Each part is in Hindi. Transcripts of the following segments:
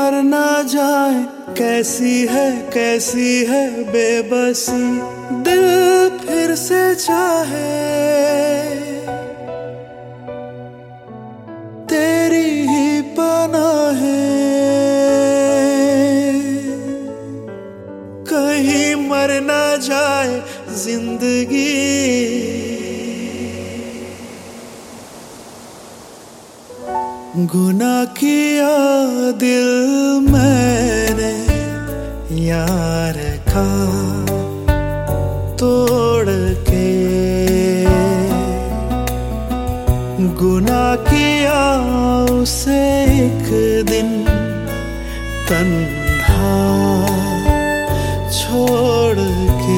मर ना जाए, कैसी है बेबसी, दिल फिर से चाहे तेरी ही पनाहें। कहीं मर ना जाए जिंदगी, गुनाह किया दिल मैंने यार का तोड़ के, गुनाह किया उसे एक दिन तन्हा छोड़ के।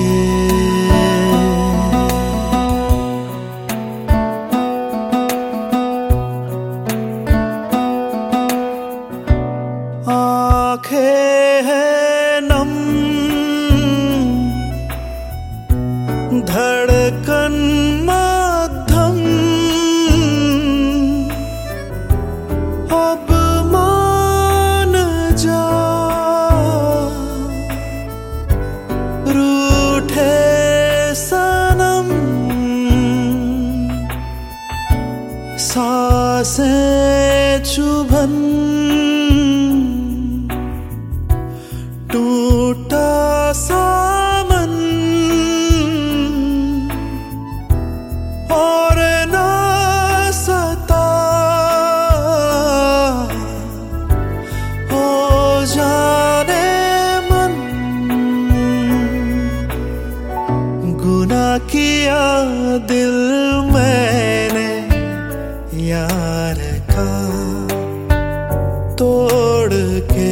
आँखें हैं नम, धड़कन मध्यम, अब मान जा, रूठे सनम, सांसें चुभन, टूटा सामन और ना सता हो जाने मन। गुनाह किया दिल मैंने यार का तोड़ के,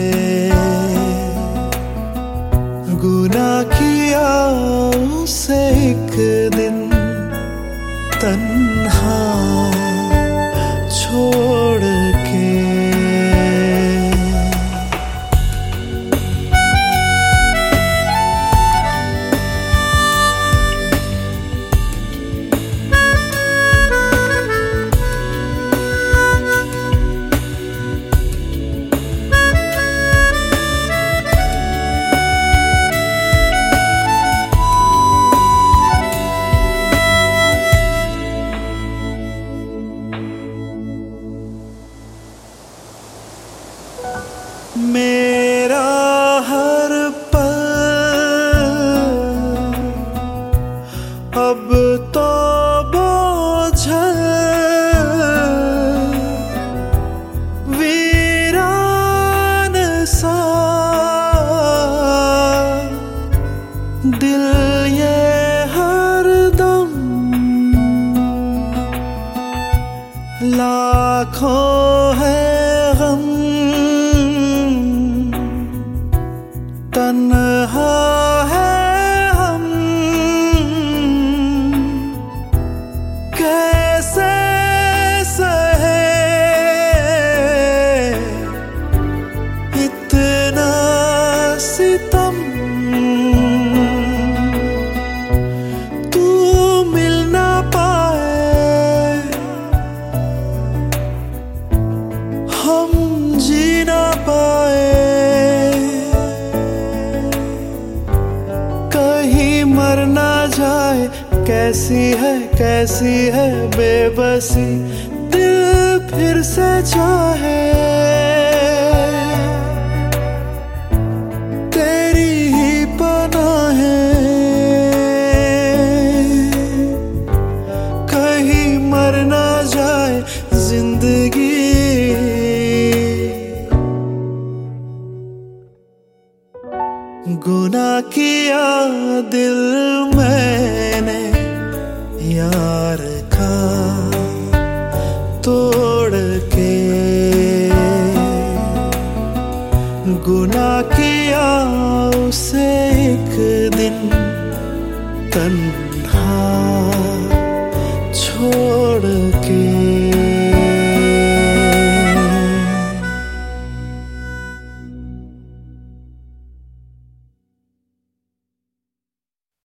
गुनाह किया उसे एक दिन तन्हा छोड़ के। मेरा हर पल अब तो बोझल वीरान सा, दिल ये हरदम लाखों है गम, तन्हा है हम, कैसे सहे इतना सितम। तू मिल ना पाए, हम जी ना पाए, मर ना जाए, कैसी है बेबसी, दिल फिर से चाहे तेरी ही पनाहें। कहीं मर ना जाए जिंदगी, गुनाह किया दिल मैंने यार का तोड़ के, गुनाह किया उसे एक दिन तन्हा छोड़ के।